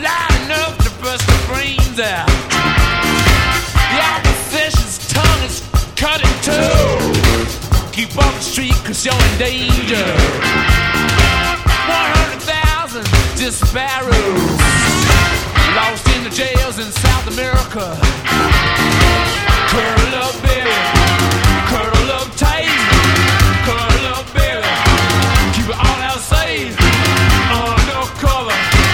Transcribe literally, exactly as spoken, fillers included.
loud enough to burst the brains out. The opposition's tongue is cut in two. Keep off the street cause you're in danger. one hundred thousand disparados lost in the jails in South America. Curl up, baby.